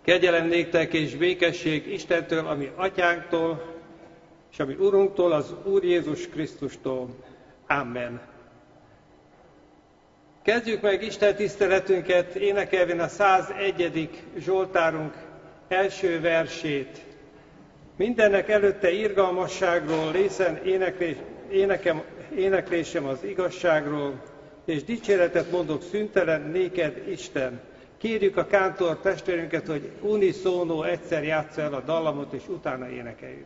Kegyelem néktek és békesség Istentől, ami Atyánktól, és ami Urunktól, az Úr Jézus Krisztustól. Amen. Kezdjük meg Isten tiszteletünket énekelvén a 101. Zsoltárunk első versét. Mindennek előtte irgalmasságról, részen éneklésem az igazságról, és dicséretet mondok szüntelen néked, Isten. Kérjük a kántor testvérünket, hogy unisono egyszer játsza el a dallamot, és utána énekeljük.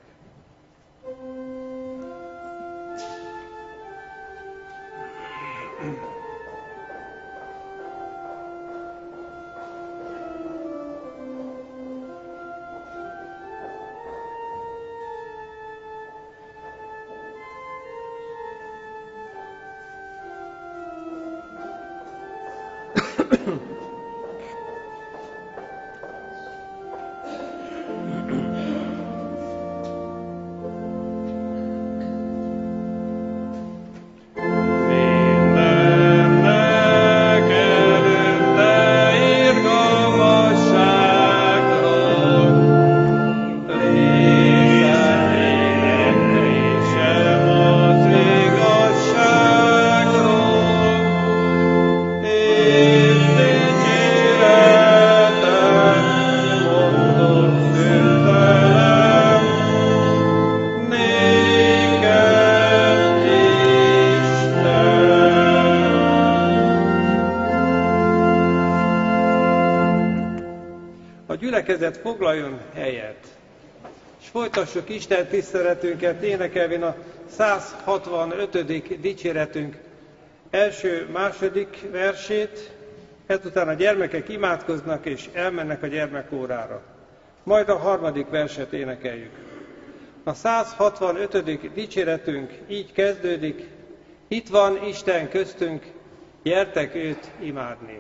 Foglaljon helyet, és folytassuk Isten tiszteletünket énekelvén a 165. dicséretünk első-második versét, ezután a gyermekek imádkoznak és elmennek a gyermekórára. Majd a harmadik verset énekeljük. A 165. dicséretünk így kezdődik: itt van Isten köztünk, gyertek őt imádni.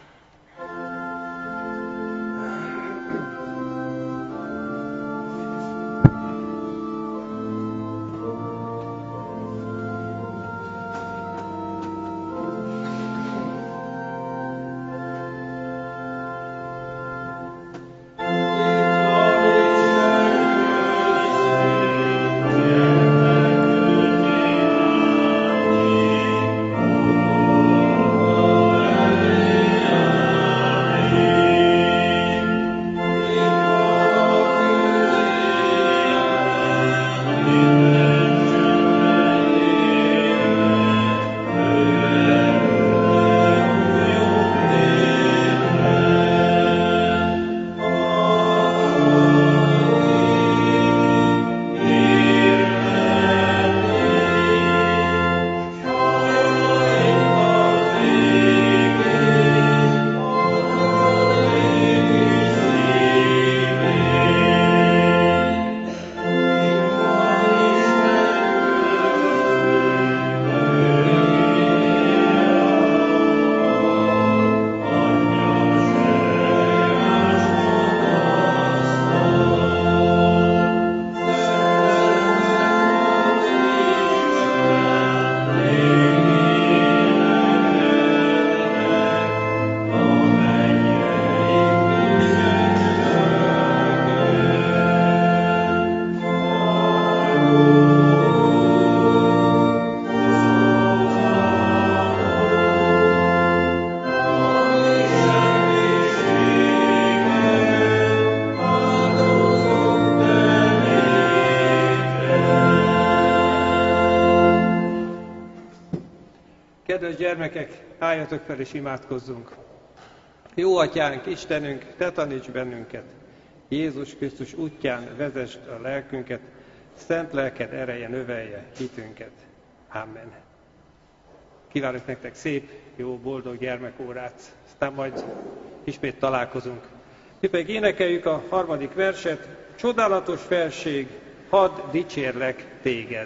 Kedves gyermekek, álljatok fel és imádkozzunk. Jó Atyánk, Istenünk, Te taníts bennünket. Jézus Krisztus útján vezesd a lelkünket, szent lelked ereje növelje hitünket. Amen. Kívánok nektek szép, jó, boldog gyermekórát, aztán majd ismét találkozunk. Mi pedig énekeljük a harmadik verset: csodálatos felség, hadd dicsérlek téged.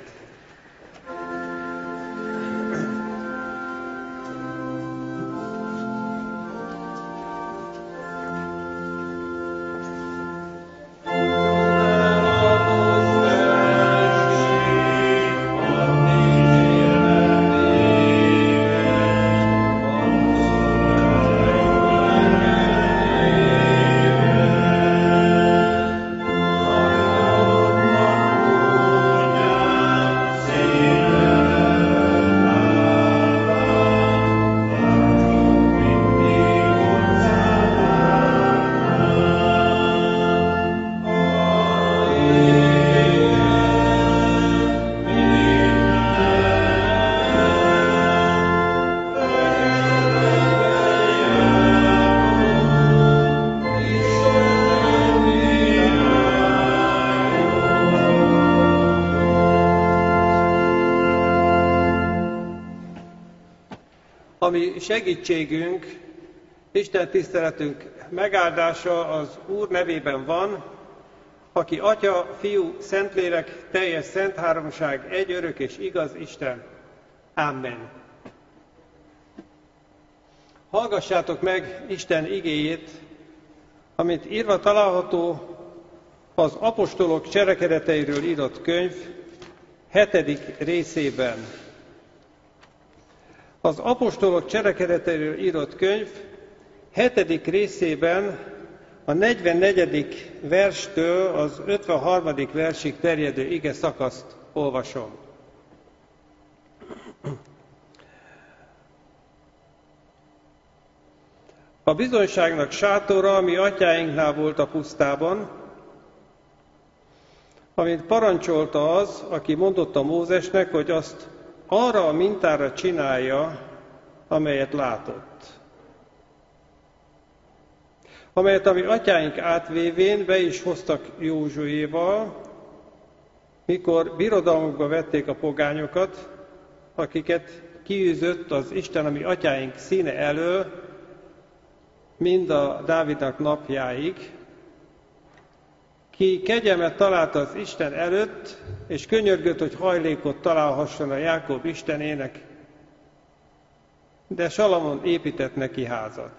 Amen. Ami segítségünk, Isten tiszteletünk megáldása az Úr nevében van, aki Atya, Fiú, Szentlélek, teljes szent háromság, egy örök és igaz Isten. Amen. Hallgassátok meg Isten igéjét, amit írva található az apostolok cselekedeteiről írott könyv 7. részében. Az apostolok cselekedeteiről írott könyv 7. részében a 44. verstől az 53. versig terjedő ige szakaszt olvasom. A bizonyságnak sátora, ami atyáinknál volt a pusztában, amit parancsolta az, aki mondotta Mózesnek, hogy azt arra a mintára csinálja, amelyet látott. Amelyet a mi atyáink átvévén be is hoztak Józsuéval, mikor birodalmukba vették a pogányokat, akiket kiűzött az Isten a mi atyáink színe elől, mind a Dávidnak napjáig, ki kegyelmet talált az Isten előtt, és könyörgött, hogy hajlékot találhasson a Jákob Istenének, de Salamon épített neki házat.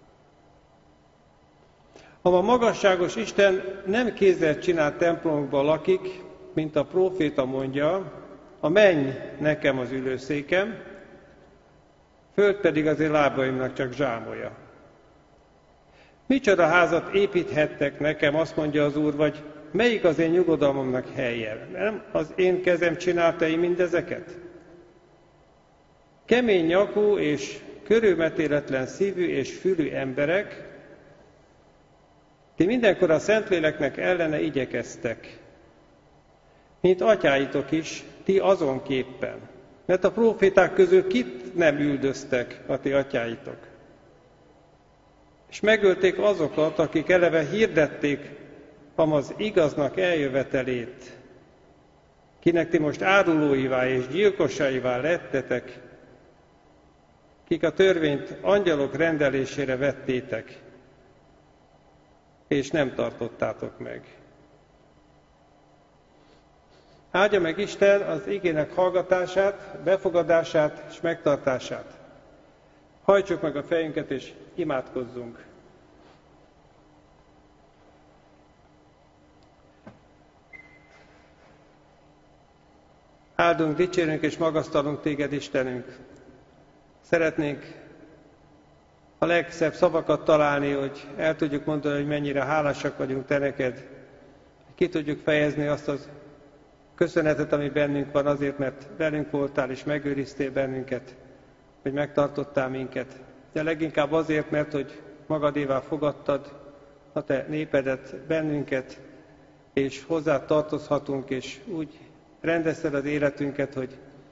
A magasságos Isten nem kézzel csinált templomokban lakik, mint a próféta mondja, a menny nekem az ülőszékem, föld pedig az én lábaimnak csak zsámolja. Micsoda házat építhettek nekem, azt mondja az Úr, vagy melyik az én nyugodalmamnak helye? Nem az én kezem csinálta én mindezeket? Kemény nyakú és körülmetéletlen szívű és fülű emberek, ti mindenkor a Szentléleknek ellene igyekeztek, mint atyáitok is, ti azonképpen. Mert a próféták közül kit nem üldöztek a ti atyáitok? És megölték azokat, akik eleve hirdették az igaznak eljövetelét, kinek ti most árulóivá és gyilkosaivá lettetek, kik a törvényt angyalok rendelésére vettétek, és nem tartottátok meg. Áldja meg Isten az igének hallgatását, befogadását és megtartását. Hajtsuk meg a fejünket és imádkozzunk. Áldunk, dicsérünk és magasztalunk téged, Istenünk. Szeretnénk a legszebb szavakat találni, hogy el tudjuk mondani, hogy mennyire hálásak vagyunk te neked. Ki tudjuk fejezni azt az köszönetet, ami bennünk van azért, mert velünk voltál és megőriztél bennünket, hogy megtartottál minket. De leginkább azért, mert hogy magadévá fogadtad a te népedet, bennünket, és hozzád tartozhatunk, és úgy rendezted az életünket, hogy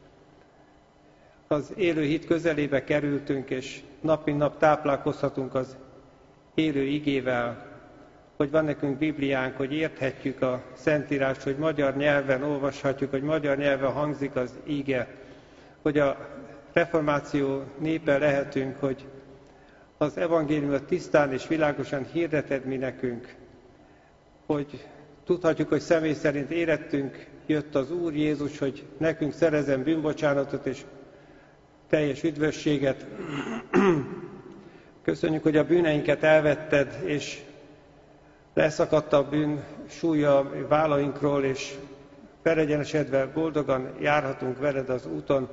az élő hit közelébe kerültünk, és nap mint nap táplálkozhatunk az élő igével, hogy van nekünk Bibliánk, hogy érthetjük a Szentírást, hogy magyar nyelven olvashatjuk, hogy magyar nyelven hangzik az íge, hogy a reformáció népe lehetünk, hogy az evangéliumot tisztán és világosan hirdeted mi nekünk, hogy tudhatjuk, hogy személy szerint érettünk jött az Úr Jézus, hogy nekünk szerezzen bűnbocsánatot és teljes üdvösséget. Köszönjük, hogy a bűneinket elvetted, és leszakadt a bűn súlya vállainkról, és felegyenesedve boldogan járhatunk veled az úton.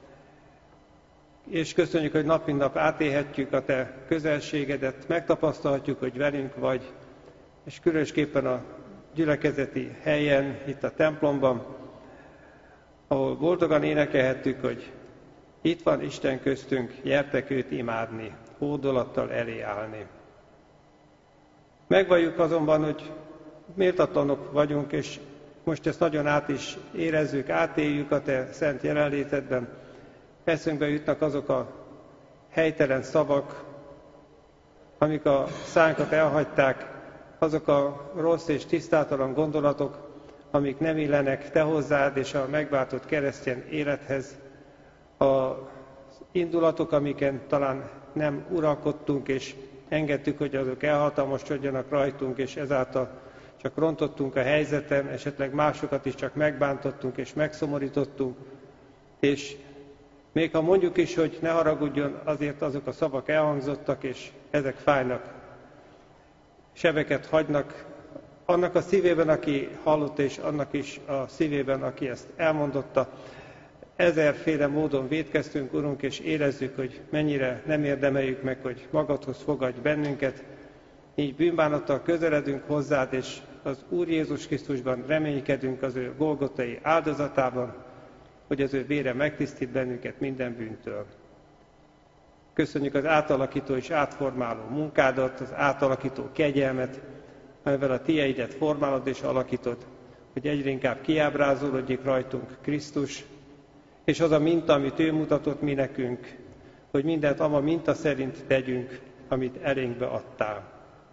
És köszönjük, hogy nap mint nap átélhetjük a te közelségedet, megtapasztalhatjuk, hogy velünk vagy, és különösképpen a gyülekezeti helyen, itt a templomban, ahol boldogan énekelhettük, hogy itt van Isten köztünk, gyertek őt imádni, hódolattal elé állni. Megvalljuk azonban, hogy méltatlanok vagyunk, és most ezt nagyon át is érezzük, átéljük a te szent jelenlétedben. Eszünkbe jutnak azok a helytelen szavak, amik a szánkat elhagyták, azok a rossz és tisztátalan gondolatok, amik nem illenek te hozzád és a megváltott keresztény élethez, az indulatok, amiken talán nem uralkodtunk, és engedtük, hogy azok elhatalmasodjanak rajtunk, és ezáltal csak rontottunk a helyzeten, esetleg másokat is csak megbántottunk és megszomorítottunk, és még ha mondjuk is, hogy ne haragudjon, azért azok a szavak elhangzottak, és ezek fájnak, sebeket hagynak annak a szívében, aki hallott, és annak is a szívében, aki ezt elmondotta. Ezerféle módon vétkeztünk, Urunk, és érezzük, hogy mennyire nem érdemeljük meg, hogy magadhoz fogadj bennünket. Így bűnbánattal közeledünk hozzád, és az Úr Jézus Krisztusban reménykedünk az ő golgotai áldozatában, hogy az ő vére megtisztít bennünket minden bűntől. Köszönjük az átalakító és átformáló munkádat, az átalakító kegyelmet, amivel a tieidet formálod és alakítod, hogy egyre inkább kiábrázolódjék rajtunk Krisztus, és az a minta, amit ő mutatott mi nekünk, hogy mindent ama minta szerint tegyünk, amit elénkbe adtál.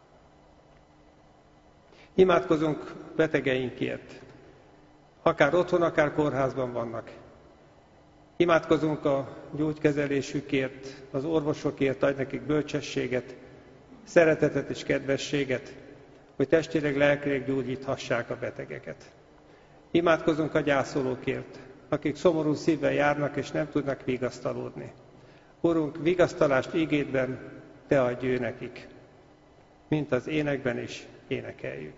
Imádkozunk betegeinkért, akár otthon, akár kórházban vannak. Imádkozunk a gyógykezelésükért, az orvosokért, adj nekik bölcsességet, szeretetet és kedvességet, hogy testileg, lelkileg gyógyíthassák a betegeket. Imádkozunk a gyászolókért, akik szomorú szívvel járnak és nem tudnak vigasztalódni. Urunk, vigasztalást ígédben te adj ő nekik, mint az énekben is énekeljük.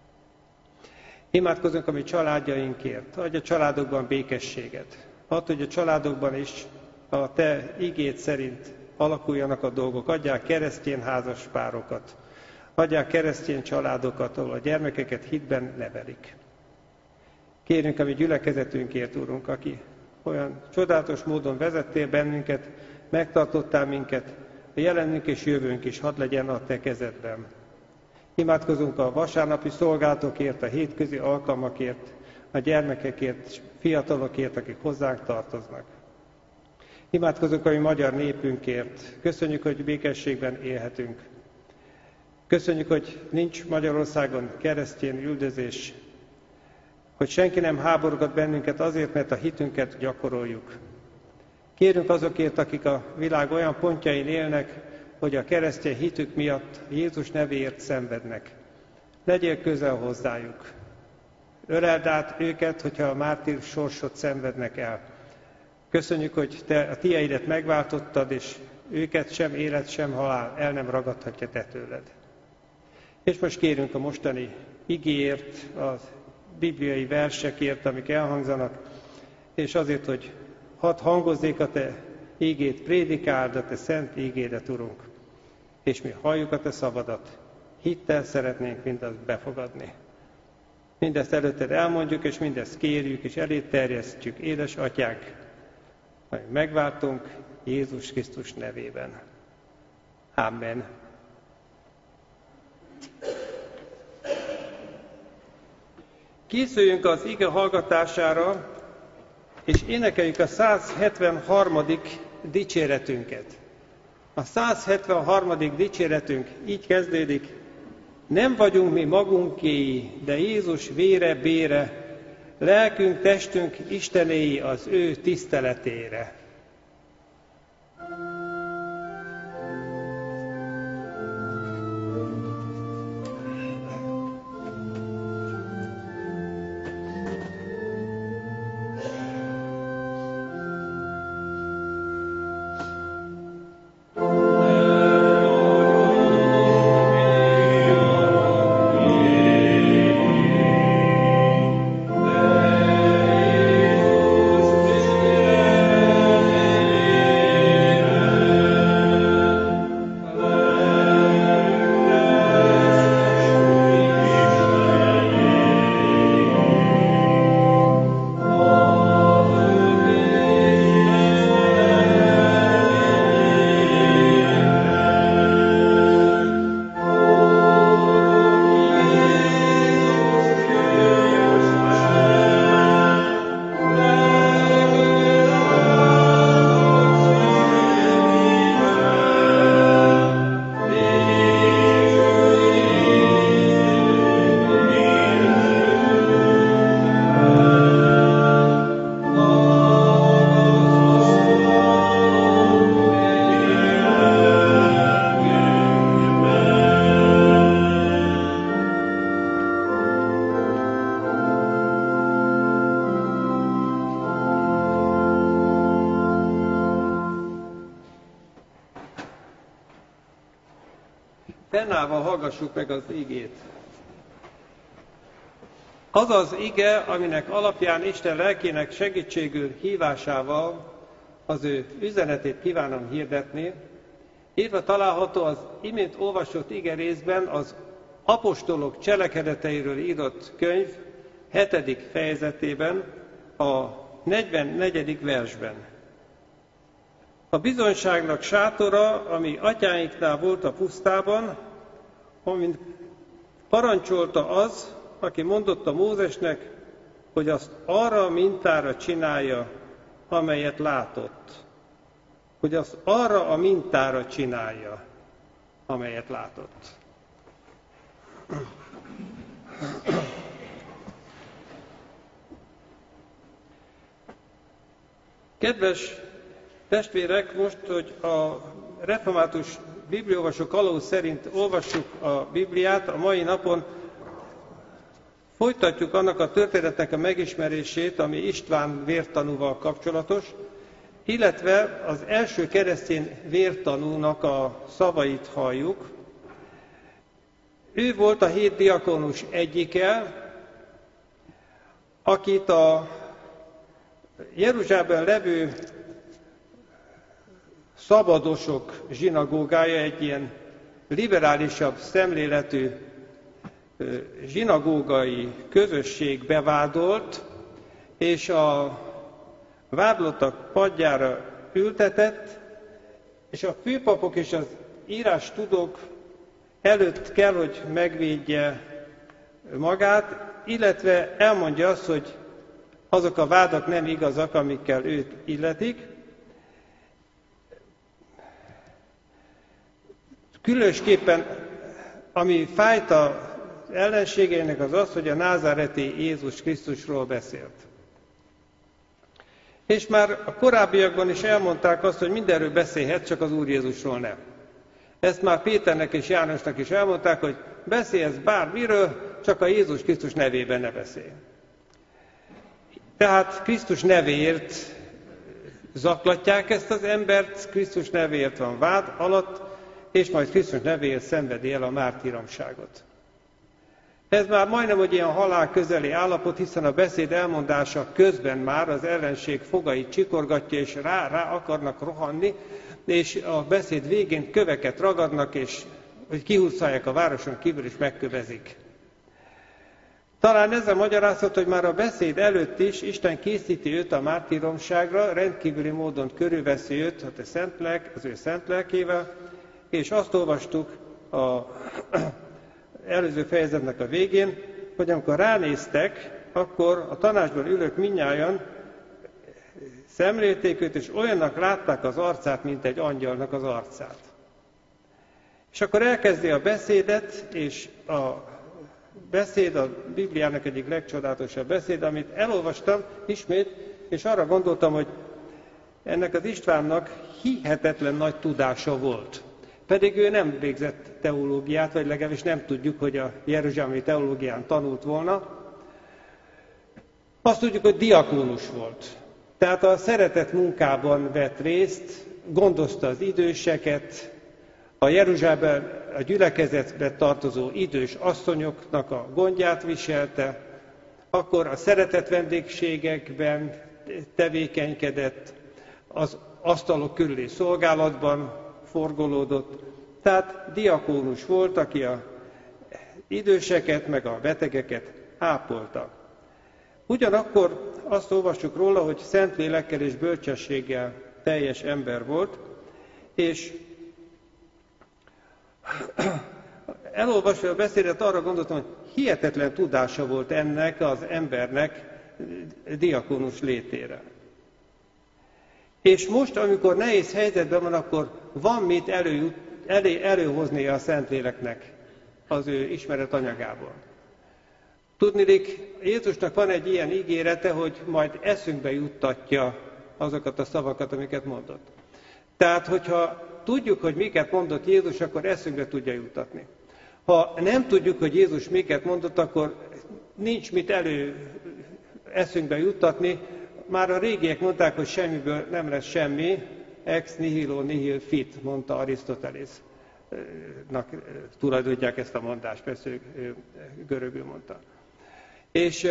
Imádkozunk a mi családjainkért, adj a családokban békességet. Add, hogy a családokban is a te igéd szerint alakuljanak a dolgok. Adjál keresztény házaspárokat, adjál keresztény családokat, ahol a gyermekeket hitben nevelik. Kérünk a mi gyülekezetünkért, Urunk, aki olyan csodálatos módon vezettél bennünket, megtartottál minket, a jelenünk és jövőnk is hadd legyen a te kezedben. Imádkozunk a vasárnapi szolgálatokért, a hétközi alkalmakért, a gyermekekért, fiatalokért, akik hozzánk tartoznak. Imádkozunk a mi magyar népünkért. Köszönjük, hogy békességben élhetünk. Köszönjük, hogy nincs Magyarországon keresztény üldözés, hogy senki nem háborgat bennünket azért, mert a hitünket gyakoroljuk. Kérünk azokért, akik a világ olyan pontjain élnek, hogy a keresztény hitük miatt Jézus nevéért szenvednek. Legyél közel hozzájuk. Öleld át őket, hogyha a mártír sorsot szenvednek el. Köszönjük, hogy te a tieidet megváltottad, és őket sem élet, sem halál el nem ragadhatja te tőled. És most kérünk a mostani igéért, az bibliai versekért, amik elhangzanak, és azért, hogy hadd hangozzék a te ígét, prédikáld a te szent ígédet, Urunk, és mi halljuk a te szavadat, hittel szeretnénk mindazt befogadni. Mindezt előtted elmondjuk, és mindezt kérjük, és elét terjesztjük, édes atyánk, majd megváltunk Jézus Krisztus nevében. Amen. Készüljünk az ige hallgatására, és énekeljük a 173. dicséretünket. A 173. dicséretünk így kezdődik: nem vagyunk mi magunkéi, de Jézus vére bére, lelkünk, testünk Istenéi az ő tiszteletére. Yeah. Fennállva hallgassuk meg az igét. Az az ige, aminek alapján Isten lelkének segítségül hívásával az ő üzenetét kívánom hirdetni. Írva található az imént olvasott ige részben az apostolok cselekedeteiről írott könyv 7. fejezetében, a 44. versben. A bizonyságnak sátora, ami atyáinknál volt a pusztában, amint parancsolta az, aki mondotta Mózesnek, hogy azt arra a mintára csinálja, amelyet látott. Hogy azt arra a mintára csinálja, amelyet látott. Kedves testvérek, most, hogy a református bibliaolvasó kalauz szerint olvassuk a Bibliát, a mai napon folytatjuk annak a történetnek a megismerését, ami István vértanúval kapcsolatos, illetve az első keresztény vértanúnak a szavait halljuk. Ő volt a 7 diakonus egyike, akit a Jeruzsálemben levő szabadosok zsinagógája, egy ilyen liberálisabb szemléletű zsinagógai közösség bevádolt, és a vádlottak padjára ültetett, és a főpapok és az írástudók előtt kell, hogy megvédje magát, illetve elmondja azt, hogy azok a vádak nem igazak, amikkel őt illetik. Különösképpen, ami fájt az ellenségeinek, az az, hogy a názáreti Jézus Krisztusról beszélt. És már a korábbiakban is elmondták azt, hogy mindenről beszélhet, csak az Úr Jézusról nem. Ezt már Péternek és Jánosnak is elmondták, hogy beszélsz bármiről, csak a Jézus Krisztus nevében ne beszélj. Tehát Krisztus nevéért zaklatják ezt az embert, Krisztus nevéért van vád alatt, és majd Krisztus nevéért szenvedi el a mártíromságot. Ez már majdnem, hogy ilyen halál közeli állapot, hiszen a beszéd elmondása közben már az ellenség fogait csikorgatja, és rá akarnak rohanni, és a beszéd végén köveket ragadnak, és hogy kihúzzálják a városon kívül, és megkövezik. Talán ez a magyarázat, hogy már a beszéd előtt is Isten készíti őt a mártíromságra, rendkívüli módon körülveszi őt az ő szent lelkével, és azt olvastuk az előző fejezetnek a végén, hogy amikor ránéztek, akkor a tanácsban ülők mindnyájan szemlélték őt, és olyannak látták az arcát, mint egy angyalnak az arcát. És akkor elkezdi a beszédet, és a beszéd a Bibliának egyik legcsodálatosabb beszéd, amit elolvastam ismét, és arra gondoltam, hogy ennek az Istvánnak hihetetlen nagy tudása volt. Pedig ő nem végzett teológiát, vagy legalábbis nem tudjuk, hogy a jeruzsálemi teológián tanult volna. Azt tudjuk, hogy diakónus volt. Tehát a szeretett munkában vett részt, gondozta az időseket, a Jeruzsálemben a gyülekezetbe tartozó idős asszonyoknak a gondját viselte, akkor a szeretett vendégségekben tevékenykedett, az asztalok körüli szolgálatban forgolódott. Tehát diakónus volt, aki az időseket meg a betegeket ápolta. Ugyanakkor azt olvassuk róla, hogy szent lélekkel és bölcsességgel teljes ember volt, és elolvasva a beszédet arra gondoltam, hogy hihetetlen tudása volt ennek az embernek diakónus létére. És most, amikor nehéz helyzetben van, akkor van mit előhozni a Szentléleknek az ő ismeret anyagából. Tudniillik, Jézusnak van egy ilyen ígérete, hogy majd eszünkbe juttatja azokat a szavakat, amiket mondott. Tehát, hogyha tudjuk, hogy miket mondott Jézus, akkor eszünkbe tudja juttatni. Ha nem tudjuk, hogy Jézus miket mondott, akkor nincs mit eszünkbe juttatni. Már a régiek mondták, hogy semmiből nem lesz semmi, ex nihilo nihil fit, mondta Arisztotelész. tulajdonítják ezt a mondást, persze ő görögül mondta. És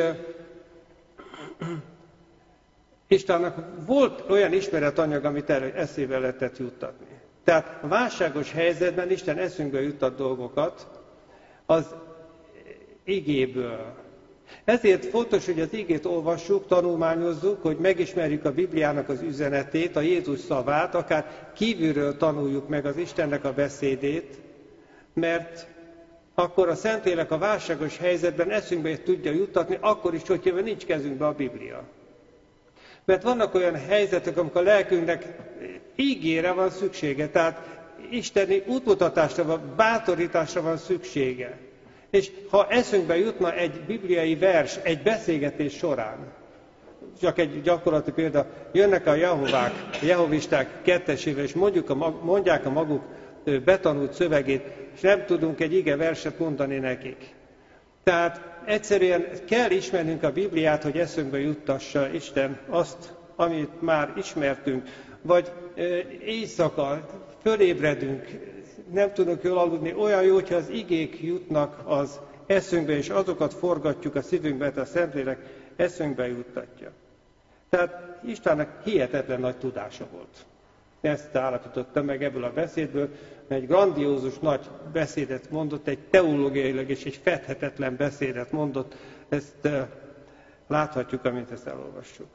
Istvánnak volt olyan ismeretanyag, amit erre eszébe lehetett juttatni. Tehát a válságos helyzetben Isten eszünkbe juttat dolgokat az igéből. Ezért fontos, hogy az igét olvassuk, tanulmányozzuk, hogy megismerjük a Bibliának az üzenetét, a Jézus szavát, akár kívülről tanuljuk meg az Istennek a beszédét, mert akkor a Szentlélek a válságos helyzetben eszünkbe tudja juttatni, akkor is, hogyha nincs kezünkbe a Biblia. Mert vannak olyan helyzetek, amikor a lelkünknek ígére van szüksége, tehát isteni útmutatásra, vagy bátorításra van szüksége. És ha eszünkbe jutna egy bibliai vers, egy beszélgetés során, csak egy gyakorlati példa, jönnek a jehovisták kettesével, és mondják a maguk betanult szövegét, és nem tudunk egy ige verset mondani nekik. Tehát egyszerűen kell ismernünk a Bibliát, hogy eszünkbe juttassa Isten azt, amit már ismertünk, vagy éjszaka fölébredünk, nem tudunk jól aludni, olyan jó, hogyha az igék jutnak az eszünkbe, és azokat forgatjuk a szívünkbe, mert a Szentlélek eszünkbe juttatja. Tehát Istennek hihetetlen nagy tudása volt. Ezt állapítottam meg ebből a beszédből, egy grandiózus nagy beszédet mondott, egy teológiailag és egy fedhetetlen beszédet mondott, ezt láthatjuk, amint ezt elolvassuk.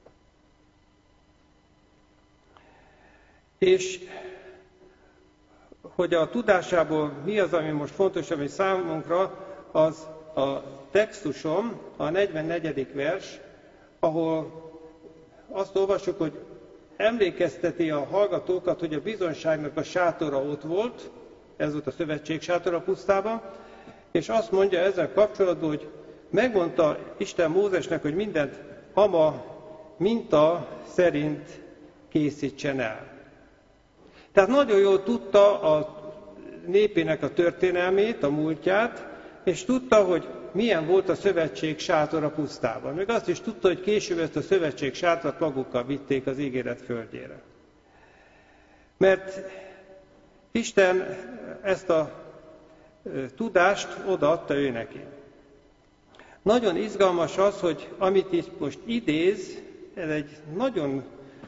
És hogy a tudásából mi az, ami most fontos, ami számunkra, az a textusom, a 44. vers, ahol azt olvassuk, hogy emlékezteti a hallgatókat, hogy a bizonyságnak a sátora ott volt, ez volt a szövetség sátora pusztában, és azt mondja ezzel kapcsolatban, hogy megmondta Isten Mózesnek, hogy mindent ama minta szerint készítsen el. Tehát nagyon jól tudta a népének a történelmét, a múltját, és tudta, hogy milyen volt a szövetség sátora pusztában. Még azt is tudta, hogy később ezt a szövetség sátrat magukkal vitték az ígéret földjére. Mert Isten ezt a tudást odaadta ő neki. Nagyon izgalmas az, hogy amit itt most idéz, ez egy nagyon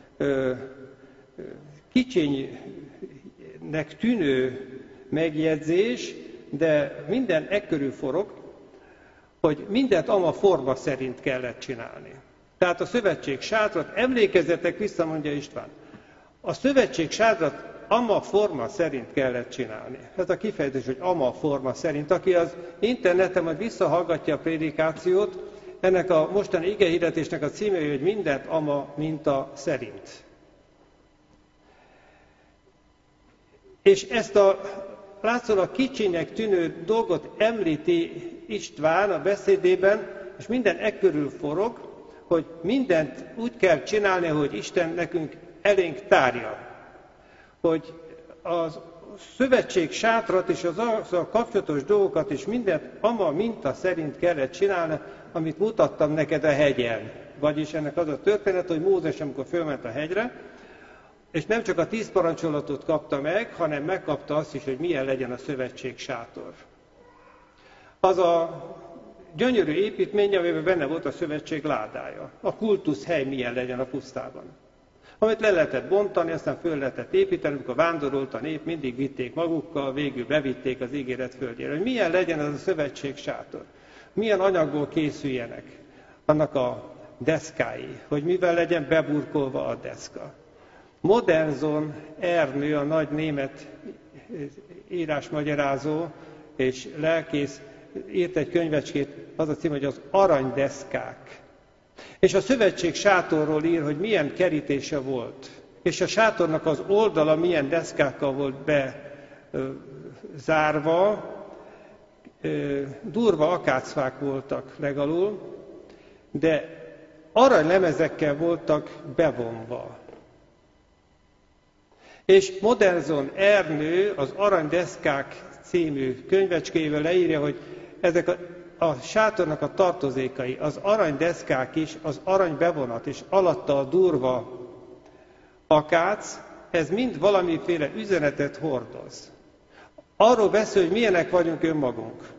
kicsinynek tűnő megjegyzés, de minden ekkörül forog, hogy mindent ama forma szerint kellett csinálni. Tehát a szövetség sátrat, emlékezzetek vissza, mondja István, a szövetség sátrat ama forma szerint kellett csinálni. Ez a kifejezés, hogy ama forma szerint. Aki az interneten majd visszahallgatja a prédikációt, ennek a mostani igehirdetésnek a címe, hogy mindent ama minta szerint. És ezt a látszólag kicsinek tűnő dolgot említi István a beszédében, és minden ekkörül forog, hogy mindent úgy kell csinálni, hogy Isten nekünk elénk tárja. Hogy a szövetség sátrat és azzal kapcsolatos dolgokat is mindent ama minta szerint kellett csinálni, amit mutattam neked a hegyen. Vagyis ennek az a történet, hogy Mózes, amikor fölment a hegyre, és nem csak a 10 parancsolatot kapta meg, hanem megkapta azt is, hogy milyen legyen a szövetség sátor. Az a gyönyörű építmény, amiben benne volt a szövetség ládája. A kultuszhely milyen legyen a pusztában. Amit le lehetett bontani, aztán föl lehetett építeni, amikor vándorolt a nép, mindig vitték magukkal, végül bevitték az ígéret földjére. Hogy milyen legyen az a szövetség sátor. Milyen anyagból készüljenek annak a deszkái, hogy mivel legyen beburkolva a deszka. Modernzon Ernő, a nagy német írásmagyarázó és lelkész írt egy könyvecskét, az a cím, hogy az arany-deszkák. És a szövetség sátorról ír, hogy milyen kerítése volt. És a sátornak az oldala milyen deszkákkal volt bezárva, durva akácfák voltak legalul, de aranylemezekkel voltak bevonva. És Modernzon Ernő az Aranydeszkák című könyvecskével leírja, hogy ezek a sátornak a tartozékai, az aranydeszkák is, az aranybevonat és alatta a durva akác, ez mind valamiféle üzenetet hordoz. Arról beszél, hogy milyenek vagyunk önmagunk.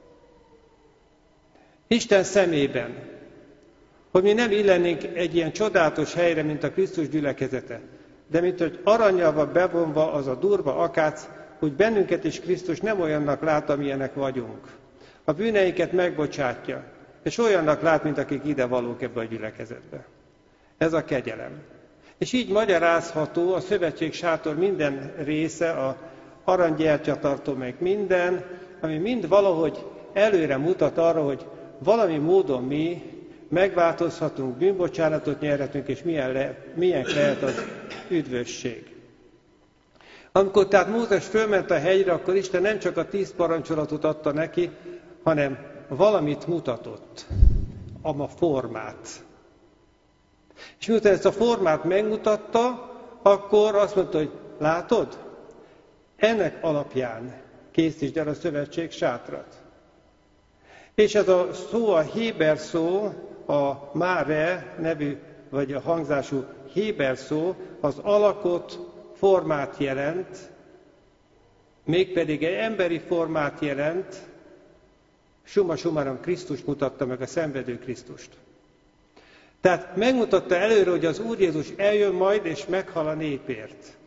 Isten szemében. Hogy mi nem illenénk egy ilyen csodálatos helyre, mint a Krisztus gyülekezete. De mint hogy arannyal van bevonva az a durva akác, hogy bennünket is Krisztus nem olyannak lát, amilyenek vagyunk. A bűneinket megbocsátja, és olyannak lát, mint akik ide valók ebbe a gyülekezetbe. Ez a kegyelem. És így magyarázható a szövetség sátor minden része, a aranygyertyatartó meg minden, ami mind valahogy előre mutat arra, hogy valami módon mi megváltozhatunk, bűnbocsánatot nyerhetünk, és milyen lehet az üdvösség. Amikor tehát Mózes fölment a hegyre, akkor Isten nem csak a 10 parancsolatot adta neki, hanem valamit mutatott, a formát. És miután ezt a formát megmutatta, akkor azt mondta, hogy látod, ennek alapján készítsd el a szövetség sátrat. És ez a szó, a héber szó, a máre nevű, vagy a hangzású héber szó, az alakot, formát jelent, mégpedig egy emberi formát jelent, summa summarum Krisztus mutatta meg, a szenvedő Krisztust. Tehát megmutatta előre, hogy az Úr Jézus eljön majd, és meghal a népért.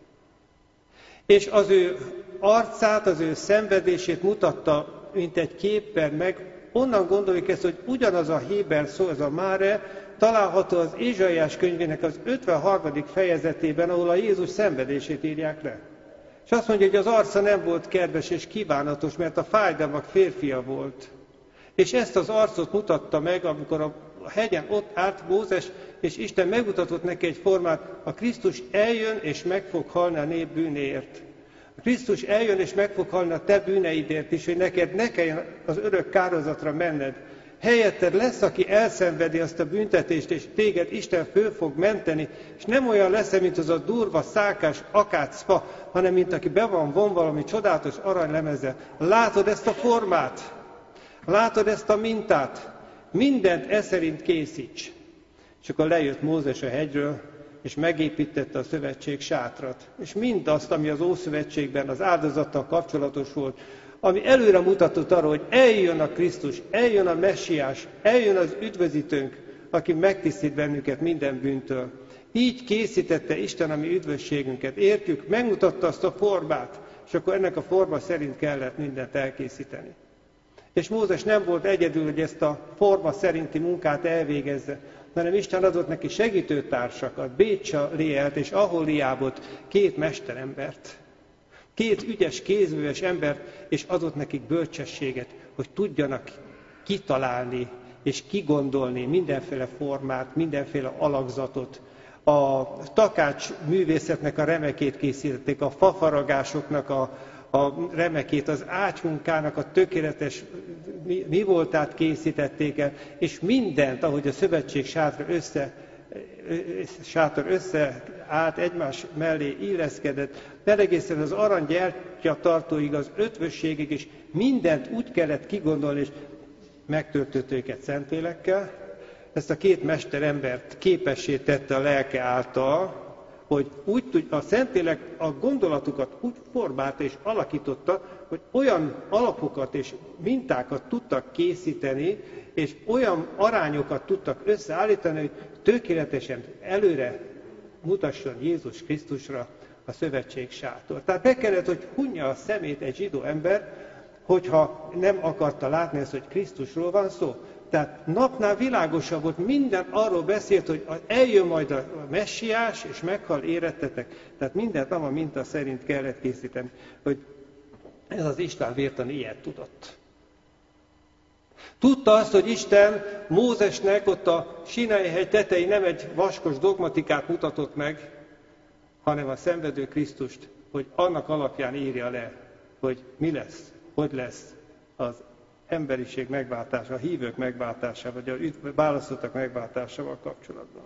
És az ő arcát, az ő szenvedését mutatta, mint egy képpen meg. Onnan gondoljuk ezt, hogy ugyanaz a héber szó, ez a máre, található az Ézsaiás könyvének az 53. fejezetében, ahol a Jézus szenvedését írják le. És azt mondja, hogy az arca nem volt kedves és kívánatos, mert a fájdalmak férfia volt. És ezt az arcot mutatta meg, amikor a hegyen ott állt Mózes, és Isten megmutatott neki egy formát, a Krisztus eljön és meg fog halni a nép bűnéért. A Krisztus eljön és meg fog halni a te bűneidért is, hogy neked ne kelljen az örök kározatra menned. Helyetted lesz, aki elszenvedi azt a büntetést, és téged Isten föl fog menteni, és nem olyan lesz, mint az a durva, szálkás akácfa, hanem mint aki be van vonva valami csodálatos aranylemezzel. Látod ezt a formát? Látod ezt a mintát? Mindent e szerint készíts. És akkor lejött Mózes a hegyről, és megépítette a szövetség sátrat. És mindazt, ami az Ószövetségben az áldozattal kapcsolatos volt, ami előre mutatott arra, hogy eljön a Krisztus, eljön a Messiás, eljön az üdvözítőnk, aki megtisztít bennünket minden bűntől. Így készítette Isten a mi üdvösségünket. Értjük, megmutatta azt a formát, és akkor ennek a forma szerint kellett mindent elkészíteni. És Mózes nem volt egyedül, hogy ezt a forma szerinti munkát elvégezze, hanem Isten adott neki segítőtársakat, Bécsalielt és Aholiábot, 2 mesterembert, 2 ügyes, kézműves embert, és adott nekik bölcsességet, hogy tudjanak kitalálni és kigondolni mindenféle formát, mindenféle alakzatot. A takács művészetnek a remekét készítették, a fafaragásoknak a remekét, az ágymunkának a tökéletes mi voltát készítették el, és mindent, ahogy a szövetség sátor összeállt, egymás mellé illeszkedett, egészen az aranygyertyatartóig, az ötvösségig, és mindent úgy kellett kigondolni, és megtöltött őket szentélekkel. Ezt a 2 mesterembert képessé tette a lelke által, hogy a Szentlélek a gondolatukat úgy formálta és alakította, hogy olyan alapokat és mintákat tudtak készíteni, és olyan arányokat tudtak összeállítani, hogy tökéletesen előre mutasson Jézus Krisztusra a szövetség sátor. Tehát meg kellett, hogy hunja a szemét egy zsidó ember, hogyha nem akarta látni ezt, hogy Krisztusról van szó. Tehát napnál világosabb volt, minden arról beszélt, hogy eljön majd a Messiás, és meghal érettetek. Tehát mindent a minta szerint kellett készíteni, hogy ez az István Vértani ilyet tudott. Tudta azt, hogy Isten Mózesnek ott a Sinai-hegy tetején nem egy vaskos dogmatikát mutatott meg, hanem a szenvedő Krisztust, hogy annak alapján írja le, hogy mi lesz, hogy lesz az emberiség megváltása, a hívők megváltása, vagy a választottak megváltásával kapcsolatban.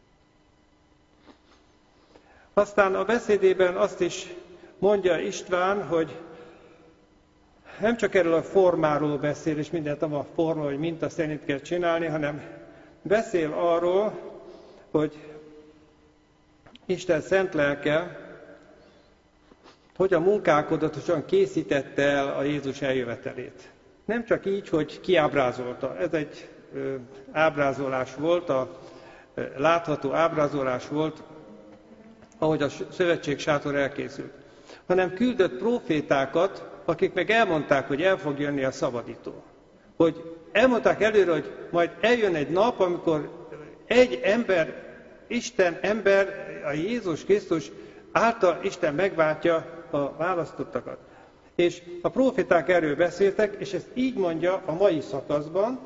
Aztán a beszédében azt is mondja István, hogy nem csak erről a formáról beszél, és mindent a forma, hogy minta szerint kell csinálni, hanem beszél arról, hogy Isten szent lelke hogyan munkálkodatosan készítette el a Jézus eljövetelét. Nem csak így, hogy kiábrázolta. Ez egy ábrázolás volt, látható ábrázolás volt, ahogy a szövetségsátor elkészült. Hanem küldött prófétákat, akik meg elmondták, hogy el fog jönni a szabadító. Hogy elmondták előre, hogy majd eljön egy nap, amikor egy ember, Isten ember, a Jézus Krisztus által Isten megváltja a választottakat. És a próféták erről beszéltek, és ezt így mondja a mai szakaszban,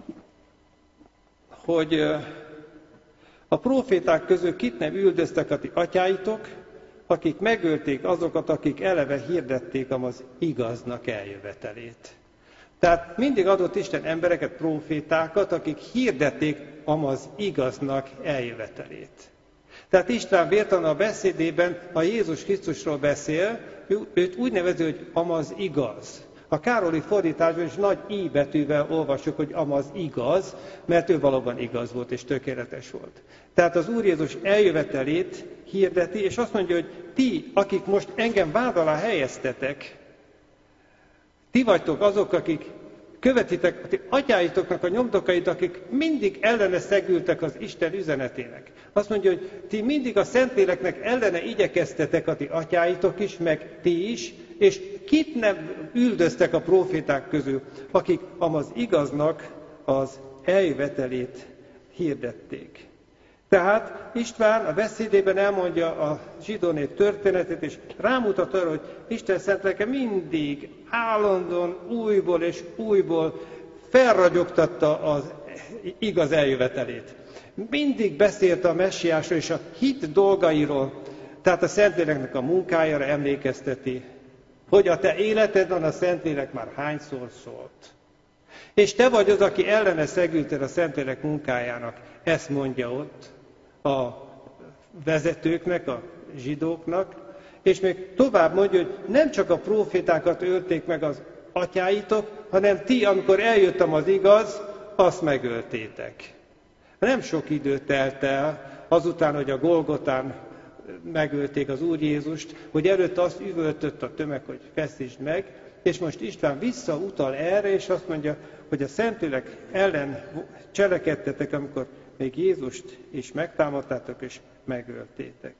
hogy a próféták közül kit nem üldöztek a ti atyáitok, akik megölték azokat, akik eleve hirdették az igaznak eljövetelét. Tehát mindig adott Isten embereket, prófétákat, akik hirdették az igaznak eljövetelét. Tehát István Vértanú a beszédében a Jézus Krisztusról beszél, őt úgy nevezi, hogy amaz igaz. A Károli fordításban is nagy I betűvel olvassuk, hogy amaz igaz, mert ő valóban igaz volt és tökéletes volt. Tehát az Úr Jézus eljövetelét hirdeti, és azt mondja, hogy ti, akik most engem vád alá helyeztetek, ti vagytok azok, akik követitek a ti atyáitoknak a nyomdokait, akik mindig ellene szegültek az Isten üzenetének. Azt mondja, hogy ti mindig a Szentléleknek ellene igyekeztetek a ti atyáitok is, meg ti is, és kit nem üldöztek a próféták közül, akik az igaznak az eljövetelét hirdették. Tehát István a beszédében elmondja a zsidó nép történetét, és rámutat arra, hogy Isten szent lelke mindig állandóan újból és újból felragyogtatta az igaz eljövetelét. Mindig beszélt a messiásról és a hit dolgairól, tehát a Szentléleknek a munkájára emlékezteti, hogy a te életedben a Szentlélek már hányszor szólt. És te vagy az, aki ellene szegülted a Szentlélek munkájának. Ezt mondja ott a vezetőknek, a zsidóknak, és még tovább mondja, hogy nem csak a prófétákat ölték meg az atyáitok, hanem ti, amikor eljöttem az igaz, azt megöltétek. Nem sok idő telt el azután, hogy a Golgotán megölték az Úr Jézust, hogy előtte azt üvöltött a tömeg, hogy feszítsd meg, és most István visszautal erre, és azt mondja, hogy a Szentlélek ellen cselekedtetek, amikor még Jézust is megtámadtátok, és megöltétek.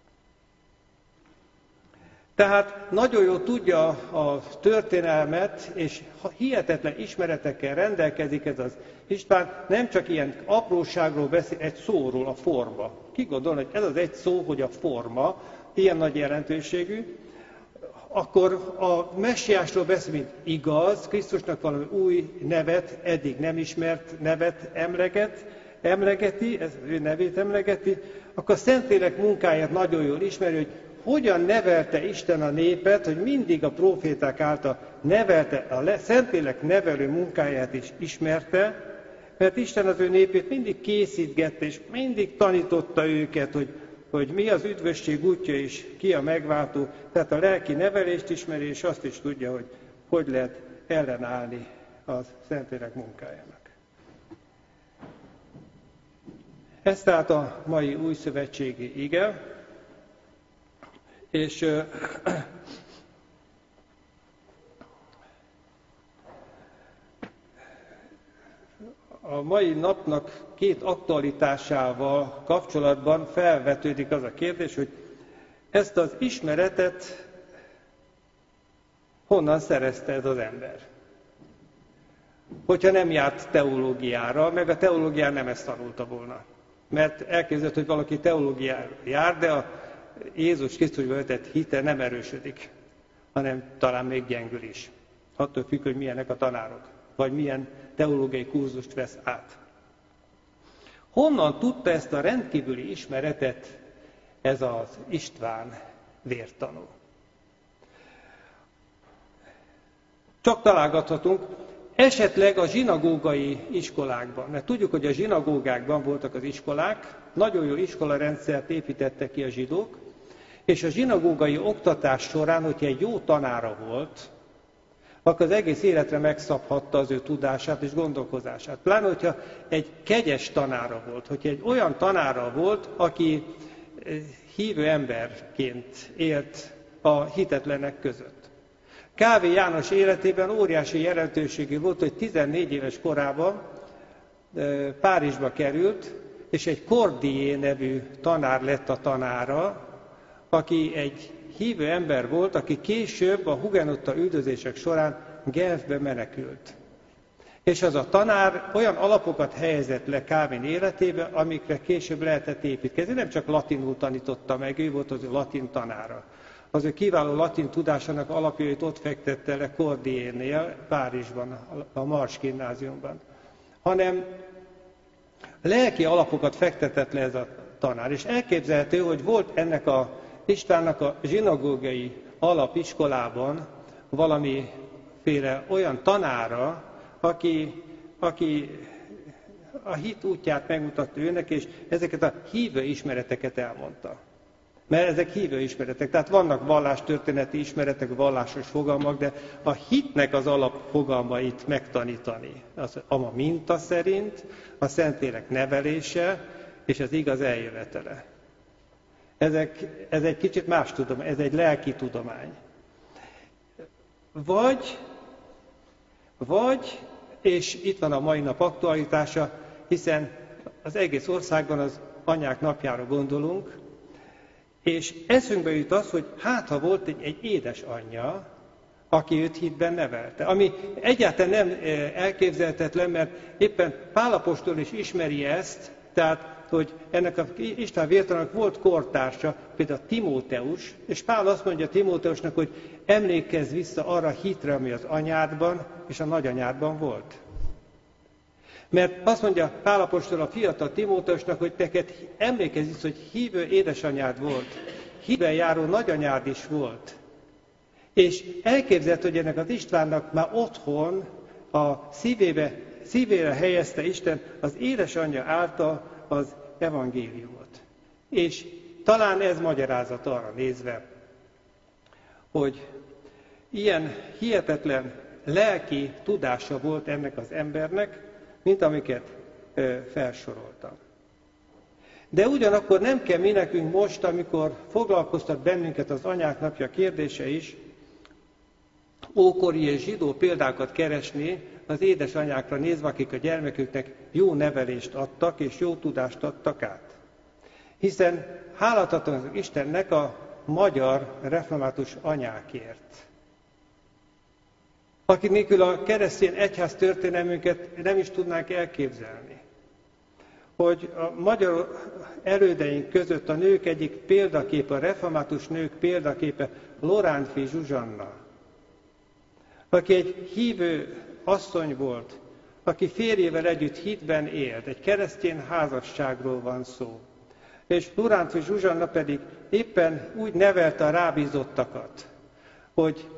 Tehát nagyon jól tudja a történelmet, és hihetetlen ismeretekkel rendelkezik ez az István, nem csak ilyen apróságról beszél, egy szóról, a forma. Ki gondolna, hogy ez az egy szó, hogy a forma, ilyen nagy jelentőségű, akkor a messiásról beszél, mint igaz, Krisztusnak valami új nevet, eddig nem ismert nevet emlegeti, ez ő nevét emlegeti, akkor a Szentlélek munkáját nagyon jól ismeri, hogy hogyan nevelte Isten a népet, hogy mindig a próféták által nevelte, a Szentlélek nevelő munkáját is ismerte, mert Isten az ő népét mindig készítgette, és mindig tanította őket, hogy mi az üdvösség útja, és ki a megváltó. Tehát a lelki nevelést ismeri, és azt is tudja, hogy lehet ellenállni a Szentlélek munkájának. Ez tehát a mai újszövetségi ige, és a mai napnak két aktualitásával kapcsolatban felvetődik az a kérdés, hogy ezt az ismeretet honnan szerezte ez az ember? Hogyha nem járt teológiára, meg a teológián nem ezt tanulta volna. Mert elképzelt, hogy valaki teológiára jár, de a Jézus Krisztusba vetett hite nem erősödik, hanem talán még gyengül is. Attól függ, hogy milyenek a tanárok, vagy milyen teológiai kurzust vesz át. Honnan tudta ezt a rendkívüli ismeretet ez az István Vértanú? Csak találgathatunk, esetleg a zsinagógai iskolákban, mert tudjuk, hogy a zsinagógákban voltak az iskolák, nagyon jó iskolarendszert építettek ki a zsidók, és a zsinagógai oktatás során, hogyha egy jó tanára volt, akkor az egész életre megszabhatta az ő tudását és gondolkozását. Pláne, hogyha egy kegyes tanára volt, hogyha egy olyan tanára volt, aki hívő emberként élt a hitetlenek között. Kávé János életében óriási jelentőségű volt, hogy 14 éves korában Párizsba került, és egy Cordier nevű tanár lett a tanára, aki egy hívő ember volt, aki később a hugenotta üldözések során Genfbe menekült. És az a tanár olyan alapokat helyezett le Calvin életébe, amikre később lehetett építkezni. Nem csak latinul tanította meg, ő volt az ő latin tanára. Az ő kiváló latin tudásának alapjait ott fektette le Cordiernél, Párizsban, a Mars gimnáziumban. Hanem lelki alapokat fektetett le ez a tanár. És elképzelhető, hogy volt ennek a Istvánnak a zsinagógai alapiskolában valamiféle olyan tanára, aki a hit útját megmutatta őnek, és ezeket a hívő ismereteket elmondta. Mert ezek hívő ismeretek, tehát vannak vallástörténeti ismeretek, vallásos fogalmak, de a hitnek az alapfogalmait megtanítani. Az a minta szerint, a Szentlélek nevelése és az igaz eljövetele. Ez egy kicsit más tudomány, ez egy lelki tudomány. Vagy, és itt van a mai nap aktualitása, hiszen az egész országban az anyák napjára gondolunk, és eszünkbe jut az, hogy ha volt egy édesanyja, aki őt hitben nevelte. Ami egyáltalán nem elképzelhetetlen, mert éppen Pál apostol is ismeri ezt, tehát, hogy ennek a István vértanúnak volt kortársa, például Timóteus, és Pál azt mondja Timóteusnak, hogy emlékezz vissza arra a hitre, ami az anyádban és a nagyanyádban volt. Mert azt mondja Pál apostol a fiatal Timóteusnak, hogy neked emlékezz vissza, hogy hívő édesanyád volt, hívben járó nagyanyád is volt. És elképzelhető, hogy ennek az Istvánnak már otthon a szívére helyezte Isten az édesanyja által az evangéliumot. És talán ez magyarázat arra nézve, hogy ilyen hihetetlen lelki tudása volt ennek az embernek, mint amiket felsoroltam. De ugyanakkor nem kell mi nekünk most, amikor foglalkoztat bennünket az anyák napja kérdése is, ókori és zsidó példákat keresni az édesanyákra nézve, akik a gyermeküknek jó nevelést adtak és jó tudást adtak át. Hiszen hálát adunk Istennek a magyar református anyákért, akik nélkül a keresztény egyház történelmünket nem is tudnánk elképzelni. Hogy a magyar elődeink között a nők egyik példaképe, a református nők példaképe Lorántffy Zsuzsanna, aki egy hívő asszony volt, aki férjével együtt hitben élt, egy keresztény házasságról van szó. És Lorántffy Zsuzsanna pedig éppen úgy nevelte a rábízottakat, hogy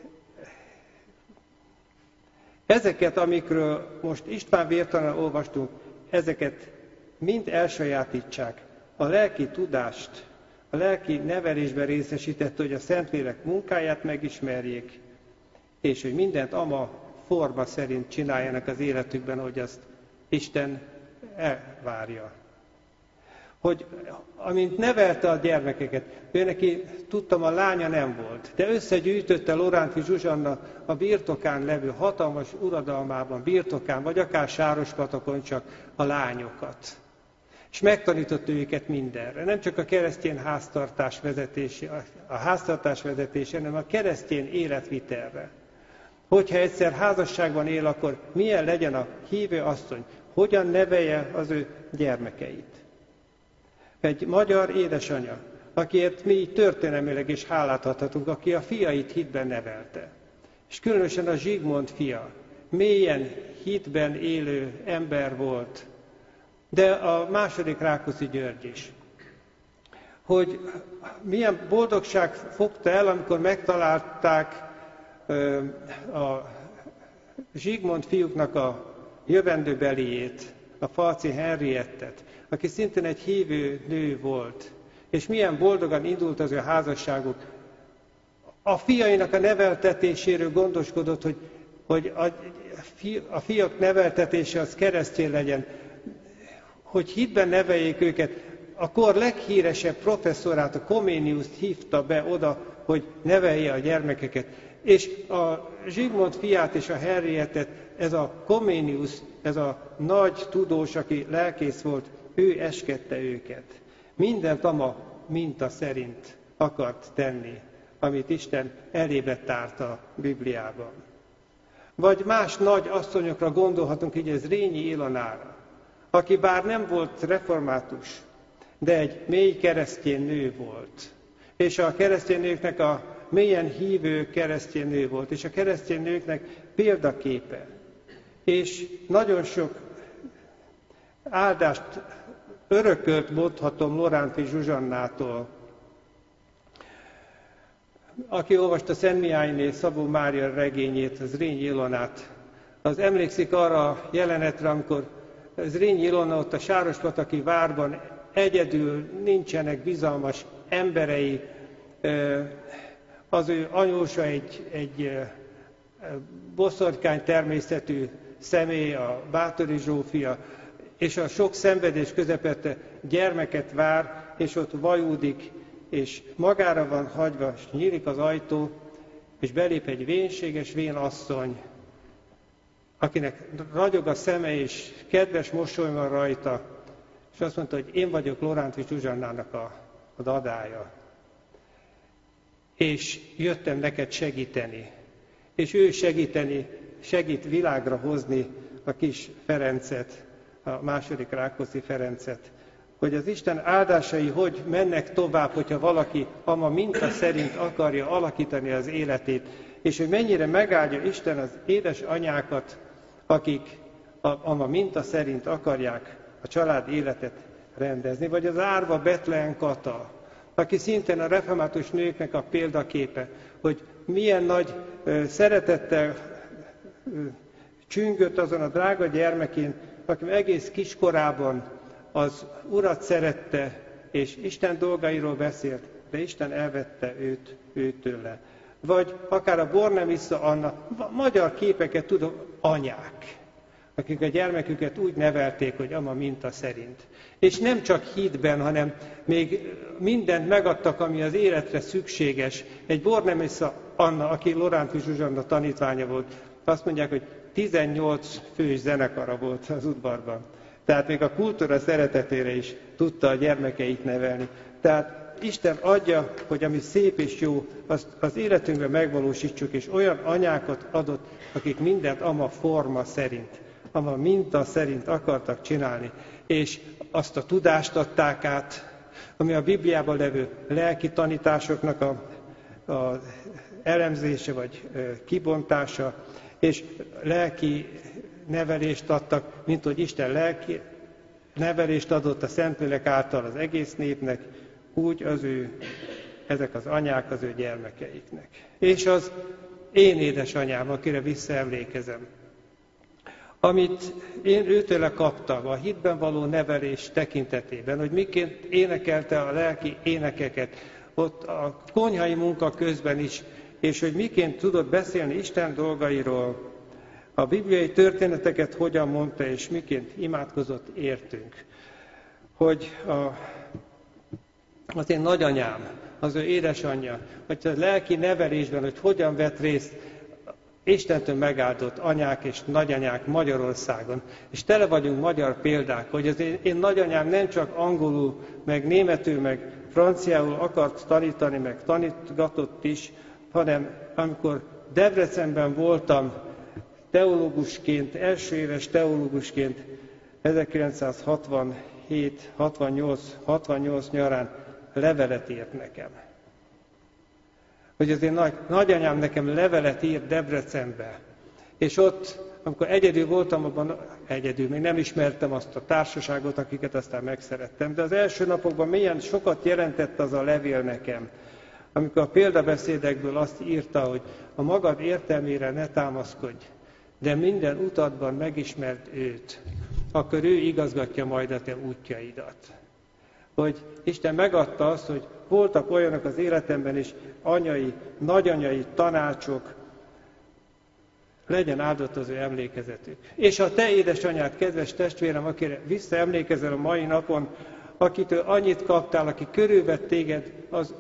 ezeket, amikről most István vértanúnál olvastunk, ezeket mind elsajátítsák. A lelki tudást, a lelki nevelésben részesítette, hogy a Szentlélek munkáját megismerjék, és hogy mindent ama forma szerint csináljanak az életükben, hogy azt Isten elvárja. Hogy amint nevelte a gyermekeket, ő neki, tudtam, a lánya nem volt, de összegyűjtötte Lorántffy Zsuzsanna a birtokán levő hatalmas uradalmában, birtokán, vagy akár Sárospatakon csak a lányokat. És megtanította őket mindenre. Nem csak a keresztény háztartás vezetése, hanem a keresztény életvitelre. Hogyha egyszer házasságban él, akkor milyen legyen a hívő asszony, hogyan nevelje az ő gyermekeit. Egy magyar édesanya, akiért mi így történelmileg is hálát adhatunk, aki a fiait hitben nevelte. És különösen a Zsigmond fia, mélyen hitben élő ember volt, de a második Rákóczi György is. Hogy milyen boldogság fogta el, amikor megtalálták a Zsigmond fiúknak a jövendőbeliét, a Falci Henriettet, aki szintén egy hívő nő volt. És milyen boldogan indult az ő házasságuk. A fiainak a neveltetéséről gondoskodott, hogy a fiak neveltetése az keresztény legyen, hogy hitben neveljék őket. A kor leghíresebb professzorát, a Comeniust hívta be oda hogy nevelje a gyermekeket. És a Zsigmond fiát és a Henrietet, ez a Comenius, ez a nagy tudós, aki lelkész volt, ő eskedte őket. Mindent ama minta szerint akart tenni, amit Isten elébe tárt a Bibliában. Vagy más nagy asszonyokra gondolhatunk, így ez Rényi Ilonára, aki bár nem volt református, de egy mély keresztény nő volt. És a keresztény nőknek a mélyen hívő keresztény nő volt, és a keresztény nőknek példaképe. És nagyon sok áldást örökölt, mondhatom, Loránti Zsuzsannától. Aki olvasta Szent Mihályné Szabó Mária regényét, az Rényi Ilonát, az emlékszik arra a jelenetre, amikor Zrínyi Ilona ott a Sárospataki várban egyedül, nincsenek bizalmas emberei, az ő anyósa egy boszorkány természetű személy, a Báthori Zsófia, és a sok szenvedés közepette gyermeket vár, és ott vajúdik, és magára van hagyva, és nyílik az ajtó, és belép egy vénséges vénasszony, akinek ragyog a szeme, és kedves mosoly van rajta, és azt mondta, hogy én vagyok Loránthy Zsuzsannának a dadája. És jöttem neked segíteni. És ő segít világra hozni a kis Ferencet, a második Rákóczi Ferencet, hogy az Isten áldásai hogy mennek tovább, hogyha valaki ama minta szerint akarja alakítani az életét, és hogy mennyire megáldja Isten az édesanyákat, akik ama minta szerint akarják a család életet rendezni, vagy az árva Betlehem Kata, aki szintén a református nőknek a példaképe, hogy milyen nagy szeretettel csüngött azon a drága gyermekén, aki egész kiskorában az Urat szerette, és Isten dolgairól beszélt, de Isten elvette őt tőle. Vagy akár a Bornemisza Anna, magyar képeket tudom, anyák, akik a gyermeküket úgy nevelték, hogy ama minta szerint. És nem csak hitben, hanem még mindent megadtak, ami az életre szükséges. Egy Bornemisza Anna, aki Loránthy Zsuzsanna tanítványa volt, azt mondják, hogy 18 fős zenekara volt az udvarban. Tehát még a kultúra szeretetére is tudta a gyermekeit nevelni. Tehát Isten adja, hogy ami szép és jó, azt az életünkben megvalósítsuk, és olyan anyákat adott, akik mindent ama forma szerint, ama minta szerint akartak csinálni, és azt a tudást adták át, ami a Bibliában levő lelki tanításoknak a elemzése vagy kibontása, és lelki nevelést adtak, mint hogy Isten lelki nevelést adott a Szentlélek által az egész népnek, úgy ezek az anyák az ő gyermekeiknek. És az én édesanyám, akire visszaemlékezem, amit én őtőle kaptam a hitben való nevelés tekintetében, hogy miként énekelte a lelki énekeket, ott a konyhai munka közben is, és hogy miként tudott beszélni Isten dolgairól, a bibliai történeteket hogyan mondta, és miként imádkozott értünk. Hogy az én nagyanyám, az ő édesanyja, hogy a lelki nevelésben, hogy hogyan vett részt Istentől megáldott anyák és nagyanyák Magyarországon. És tele vagyunk magyar példák, hogy az én nagyanyám nem csak angolul, meg németül, meg franciául akart tanítani, meg tanítgatott is, hanem amikor Debrecenben voltam teológusként, első éves teológusként 1967-68 nyarán levelet írt nekem. Hogy az én nagyanyám nekem levelet írt Debrecenbe. És ott, amikor egyedül voltam, abban még nem ismertem azt a társaságot, akiket aztán megszerettem. De az első napokban mélyen sokat jelentett az a levél nekem. Amikor a példabeszédekből azt írta, hogy a magad értelmére ne támaszkodj, de minden utadban megismerd őt, akkor ő igazgatja majd a te útjaidat. Hogy Isten megadta azt, hogy voltak olyanok az életemben is, anyai, nagyanyai tanácsok, legyen áldott az ő emlékezetük. És a te édesanyád, kedves testvérem, akire visszaemlékezel a mai napon, akitől annyit kaptál, aki körülvett téged, az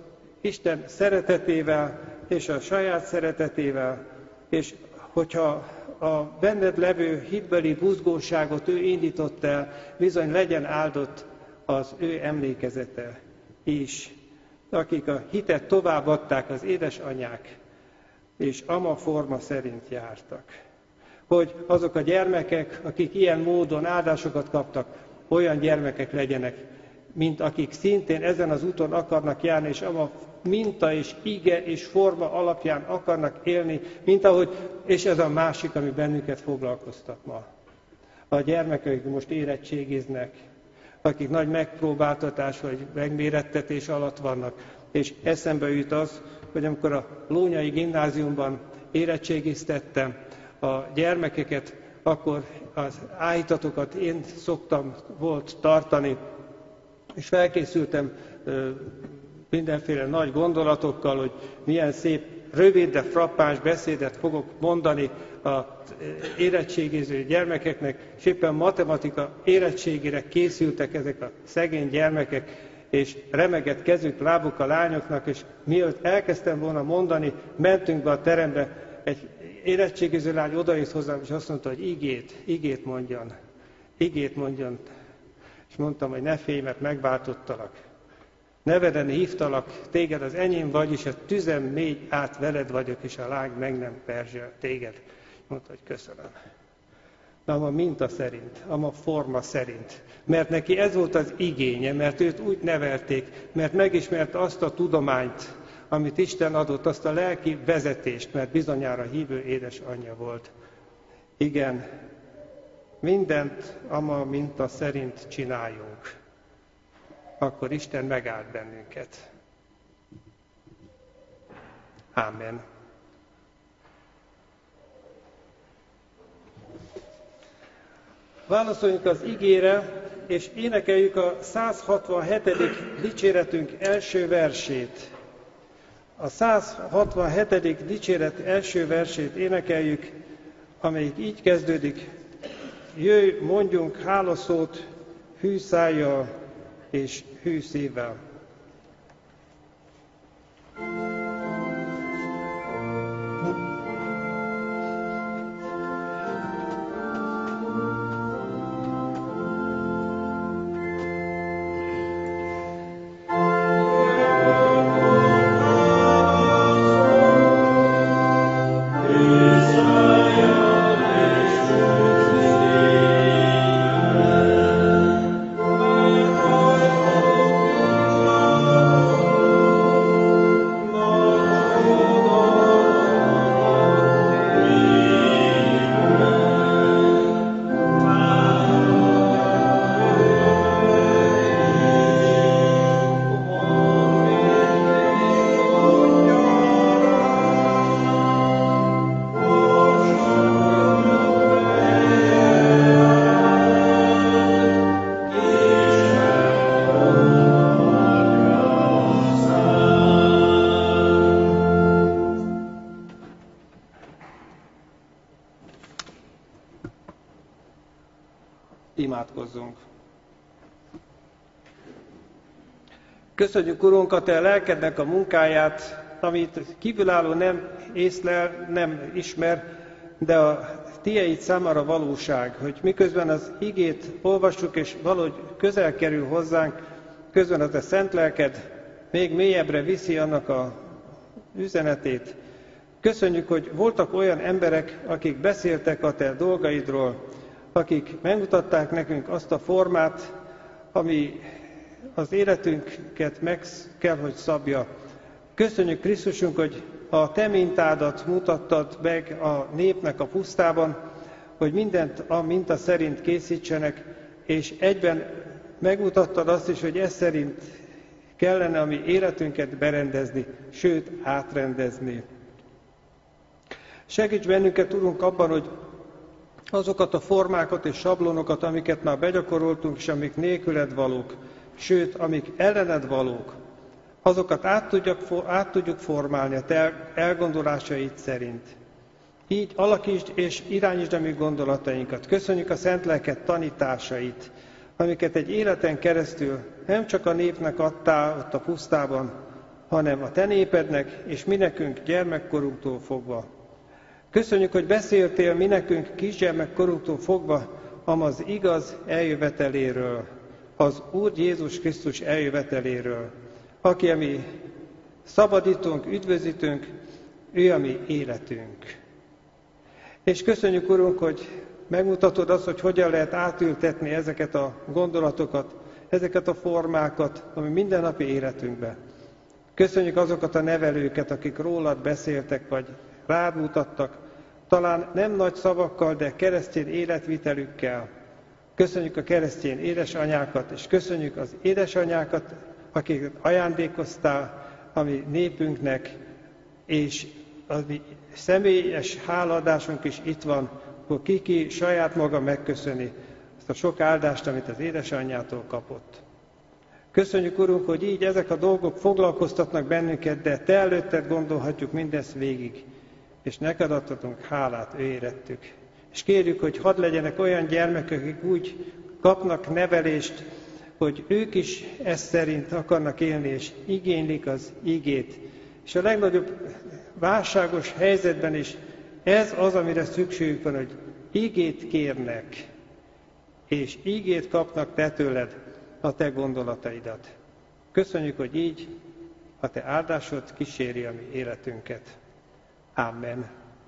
Isten szeretetével és a saját szeretetével, és hogyha a benned levő hitbeli buzgóságot ő indított el, bizony legyen áldott az ő emlékezete is. Akik a hitet továbbadták, az édesanyák, és ama forma szerint jártak. Hogy azok a gyermekek, akik ilyen módon áldásokat kaptak, olyan gyermekek legyenek, mint akik szintén ezen az úton akarnak járni, és ama minta és ige és forma alapján akarnak élni, mint ahogy, és ez a másik, ami bennünket foglalkoztat ma. A gyermekek most érettségiznek, akik nagy megpróbáltatás vagy megmérettetés alatt vannak, és eszembe jut az, hogy amikor a Lónyai Gimnáziumban érettségiztettem a gyermekeket, akkor az állítatokat én szoktam volt tartani, és felkészültem mindenféle nagy gondolatokkal, hogy milyen szép, rövid, de frappáns beszédet fogok mondani az érettségiző gyermekeknek, és éppen matematika érettségére készültek ezek a szegény gyermekek, és remegett kezük, lábuk a lányoknak, és mielőtt elkezdtem volna mondani, mentünk be a terembe, egy érettségiző lány odajött hozzám, és azt mondta, hogy igét mondjon. És mondtam, hogy ne félj, mert megváltottalak. Neveden hívtalak, téged az enyém vagy, és a tüzem mégy át veled vagyok, és a láng meg nem perzsel téged. Mondta, hogy köszönöm. De ama minta szerint, ama forma szerint. Mert neki ez volt az igénye, mert őt úgy nevelték, mert megismerte azt a tudományt, amit Isten adott, azt a lelki vezetést, mert bizonyára hívő édesanyja volt. Igen, mindent ama minta szerint csináljunk. Akkor Isten megáld bennünket. Ámen. Válaszoljunk az igére, és énekeljük a 167. dicséretünk első versét. A 167. dicséret első versét énekeljük, amelyik így kezdődik. Jöjj, mondjunk hálaszót hű szájjal és hű szívvel. Imádkozzunk. Köszönjük, Urunk, a Te lelkednek a munkáját, amit kívülálló nem észlel, nem ismer, de a Tieid számára valóság, hogy miközben az igét olvassuk, és valahogy közel kerül hozzánk, közben a Te szent lelked még mélyebbre viszi annak a üzenetét. Köszönjük, hogy voltak olyan emberek, akik beszéltek a Te dolgaidról, akik megmutatták nekünk azt a formát, ami az életünket meg kell, hogy szabja. Köszönjük, Krisztusunk, hogy a Te mintádat mutattad meg a népnek a pusztában, hogy mindent a minta szerint készítsenek, és egyben megmutattad azt is, hogy ez szerint kellene a mi életünket berendezni, sőt átrendezni. Segíts bennünket, Urunk, abban, hogy azokat a formákat és sablonokat, amiket már begyakoroltunk, és amik nélküled valók, sőt, amik ellened valók, azokat át tudjuk formálni a Te elgondolásaid szerint. Így alakítsd és irányítsd a mi gondolatainkat. Köszönjük a Szent Lelked tanításait, amiket egy életen keresztül nem csak a népnek adtál ott a pusztában, hanem a te népednek és mi nekünk gyermekkorunktól fogva. Köszönjük, hogy beszéltél mi nekünk kisgyermekkorunktól fogva, az igaz eljöveteléről, az Úr Jézus Krisztus eljöveteléről, aki a mi szabadítónk, üdvözítőnk, ő a mi életünk. És köszönjük, Urunk, hogy megmutatod azt, hogy hogyan lehet átültetni ezeket a gondolatokat, ezeket a formákat a mi mindennapi életünkbe. Köszönjük azokat a nevelőket, akik rólad beszéltek, vagy rád mutattak, talán nem nagy szavakkal, de keresztény életvitelükkel. Köszönjük a keresztény édesanyákat, és köszönjük az édesanyákat, akiket ajándékoztál a mi népünknek, és a mi személyes hálaadásunk is itt van, hogy ki saját maga megköszöni ezt a sok áldást, amit az édesanyjától kapott. Köszönjük, Urunk, hogy így ezek a dolgok foglalkoztatnak bennünket, de te előtted gondolhatjuk mindezt végig, és neked adhatunk hálát, ő érettük. És kérjük, hogy hadd legyenek olyan gyermekek, akik úgy kapnak nevelést, hogy ők is ezt szerint akarnak élni, és igénylik az igét. És a legnagyobb válságos helyzetben is ez az, amire szükségük van, hogy igét kérnek, és igét kapnak te tőled, a te gondolataidat. Köszönjük, hogy így a te áldásod kíséri a mi életünket. Amen.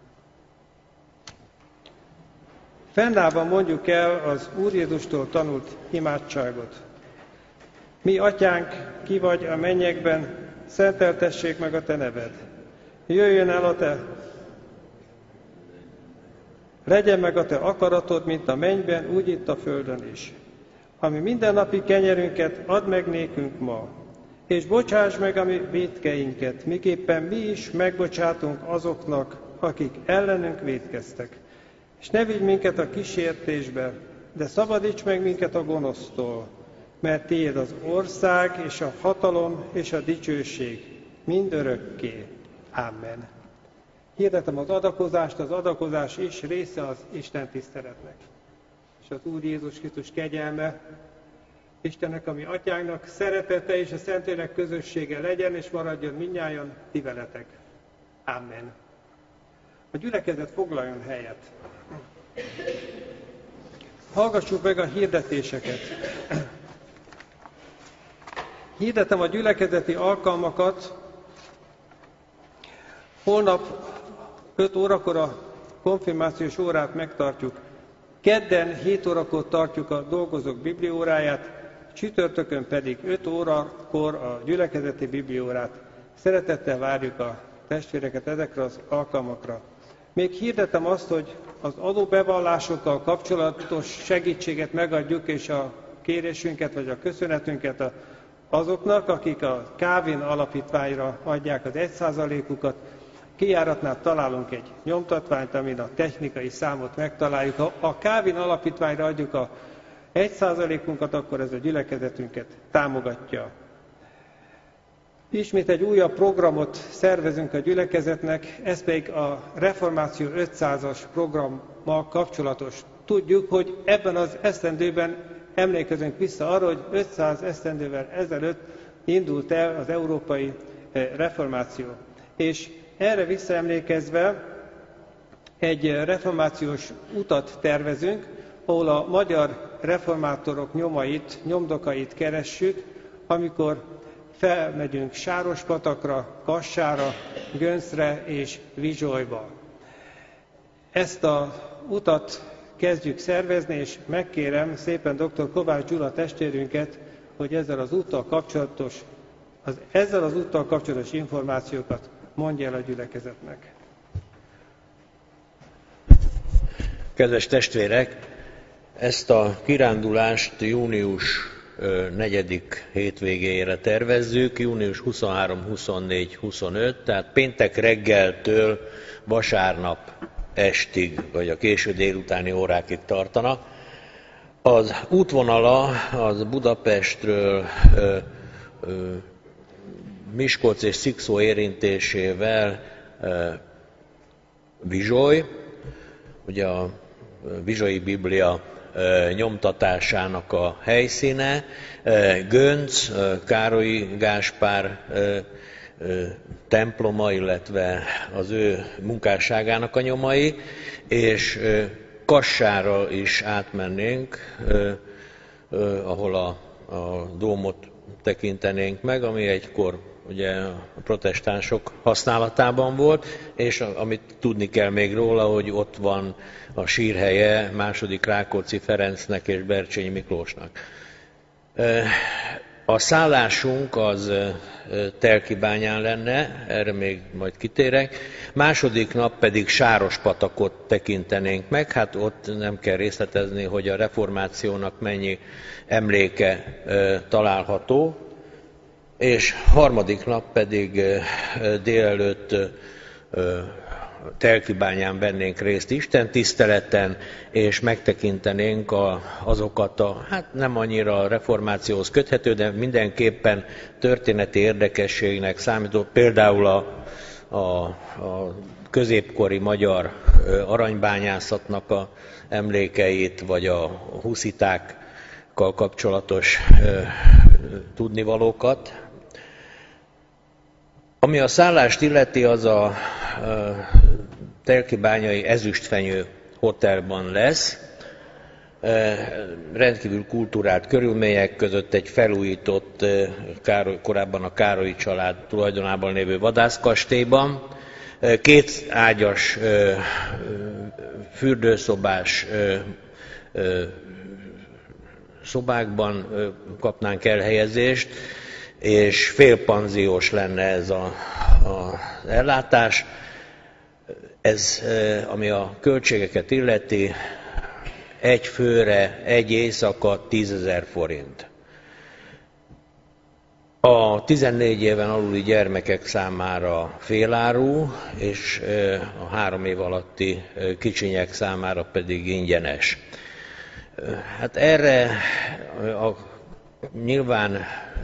Fennállva mondjuk el az Úr Jézustól tanult imádságot. Mi, Atyánk, ki vagy a mennyekben, szenteltessék meg a te neved. Jöjjön el a te, legyen meg a te akaratod, mint a mennyben, úgy itt a földön is. Ami mindennapi kenyerünket add meg nékünk ma, és bocsáss meg a mi vétkeinket, miképpen mi is megbocsátunk azoknak, akik ellenünk vétkeztek. És ne vigy minket a kísértésbe, de szabadíts meg minket a gonosztól, mert tiéd az ország, és a hatalom, és a dicsőség mindörökké. Amen. Hirdetem az adakozást, az adakozás is része az Isten tiszteletnek. És az Úr Jézus Krisztus kegyelme, Istennek, ami Atyánknak szeretete és a Szentlélek közössége legyen, és maradjon mindnyájan ti veletek. Amen. A gyülekezet foglaljon helyet. Hallgassuk meg a hirdetéseket. Hirdetem a gyülekezeti alkalmakat. Holnap 5 órakor a konfirmációs órát megtartjuk. Kedden 7 órakor tartjuk a dolgozók biblióráját, csütörtökön pedig 5 órakor a gyülekezeti bibliórát. Szeretettel várjuk a testvéreket ezekre az alkalmakra. Még hirdetem azt, hogy az adóbevallásokkal kapcsolatos segítséget megadjuk, és a kérésünket vagy a köszönetünket azoknak, akik a Calvin alapítványra adják az 1%-ukat. Kijáratnál találunk egy nyomtatványt, amin a technikai számot megtaláljuk. Ha a Calvin alapítványra adjuk a 1%-unkat, akkor ez a gyülekezetünket támogatja. Ismét egy újabb programot szervezünk a gyülekezetnek, ez pedig a Reformáció 500-as programmal kapcsolatos. Tudjuk, hogy ebben az esztendőben emlékezünk vissza arra, hogy 500 esztendővel ezelőtt indult el az európai reformáció. És erre visszaemlékezve egy reformációs utat tervezünk, ahol a magyar reformátorok nyomdokait keressük, amikor felmegyünk Sárospatakra, Kassára, Göncre és Vizsolyba. Ezt az utat kezdjük szervezni, és megkérem szépen dr. Kovács Gyula testvérünket, hogy ezzel az úttal kapcsolatos információkat mondja el a gyülekezetnek. Kedves testvérek, ezt a kirándulást június 4. hétvégére tervezzük, június 23, 24, 25, tehát péntek reggeltől vasárnap estig, vagy a késő délutáni órákig tartanak. Az útvonala az Budapestről Miskolc és Szikszó érintésével Vizsoly, ugye a Vizsolyi Biblia nyomtatásának a helyszíne, Gönc, Károlyi Gáspár temploma, illetve az ő munkásságának a nyomai, és Kassára is átmennénk, ahol a dómot tekintenénk meg, ami egykor ugye a protestánsok használatában volt, és amit tudni kell még róla, hogy ott van a sírhelye II. Rákóczi Ferencnek és Bercsényi Miklósnak. A szállásunk az Telkibányán lenne, erre még majd kitérek. Második nap pedig Sárospatakot tekintenénk meg, hát ott nem kell részletezni, hogy a reformációnak mennyi emléke található, és harmadik nap pedig délelőtt Telkibányán vennénk részt istentiszteleten, és megtekintenénk azokat hát nem annyira a reformációhoz köthető, de mindenképpen történeti érdekességnek számító, például a középkori magyar aranybányászatnak a emlékeit, vagy a huszitákkal kapcsolatos tudnivalókat. Ami a szállást illeti, az a Telkibányai Ezüstfenyő Hotelban lesz. Rendkívül kulturált körülmények között egy felújított, korábban a Károlyi család tulajdonában lévő vadászkastélyban. 2 ágyas, fürdőszobás szobákban kapnánk elhelyezést, és félpanziós lenne ez az ellátás. Ez, ami a költségeket illeti, egy főre, egy éjszaka 10 000 forint. A 14 éven aluli gyermekek számára féláru, és a 3 év alatti kicsinyek számára pedig ingyenes. Hát erre nyilván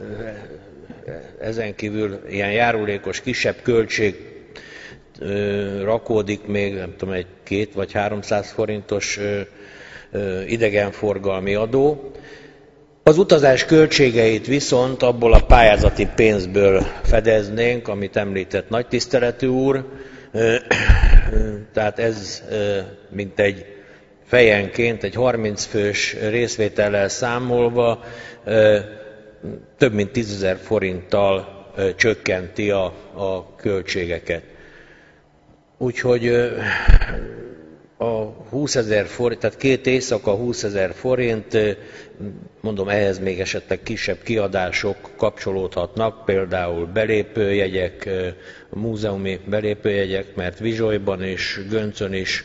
ezen kívül ilyen járulékos kisebb költség rakódik még, nem tudom, egy 200 vagy 300 forintos idegenforgalmi adó. Az utazás költségeit viszont abból a pályázati pénzből fedeznénk, amit említett nagytiszteletű úr, tehát ez mintegy fejenként, egy 30 fős részvétellel számolva több mint 10 000 forinttal csökkenti a költségeket. Úgyhogy a 20 000 forint, tehát 2 éjszaka 20 000 forint, mondom, ehhez még esetleg kisebb kiadások kapcsolódhatnak, például belépőjegyek, múzeumi belépőjegyek, mert Vizsolyban és Göncön is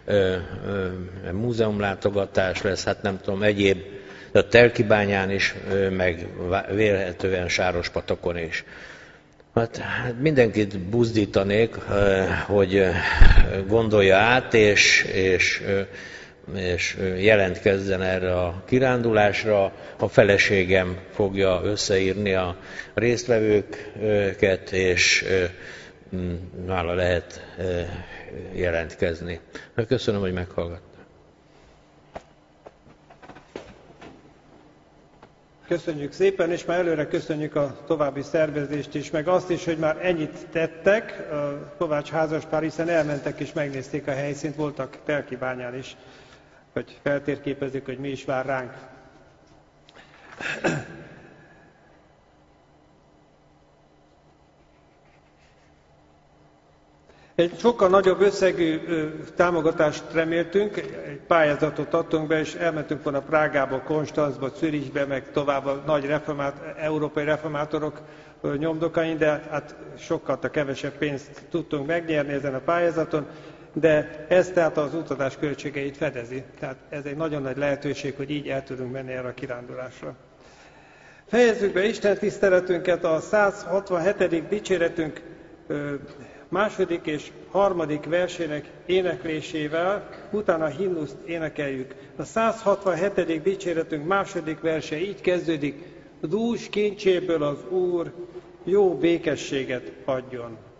múzeumlátogatás lesz, hát nem tudom, egyéb, a Telkibányán is, meg vélhetően Sárospatakon is. Hát mindenkit buzdítanék, hogy gondolja át, és jelentkezzen erre a kirándulásra. A feleségem fogja összeírni a résztvevőket, és nála lehet jelentkezni. Köszönöm, hogy meghallgattak. Köszönjük szépen, és már előre köszönjük a további szervezést is, meg azt is, hogy már ennyit tettek a Kovács házaspár, hiszen elmentek és megnézték a helyszínt, voltak Telkibányán is, hogy feltérképezzük, hogy mi is vár ránk. Egy sokkal nagyobb összegű támogatást reméltünk, egy pályázatot adtunk be, és elmentünk volna Prágába, Konstanzba, Zürichbe, meg tovább a nagy európai reformátorok nyomdokain, de hát sokkal kevesebb pénzt tudtunk megnyerni ezen a pályázaton, de ez tehát az utazás költségeit fedezi. Tehát ez egy nagyon nagy lehetőség, hogy így el tudunk menni erre a kirándulásra. Fejezzük be Isten tiszteletünket a 167. dicséretünk második és harmadik versének éneklésével, utána a himnuszt énekeljük. A 167. dicséretünk második verse így kezdődik: dús kincséből az Úr jó békességet adjon.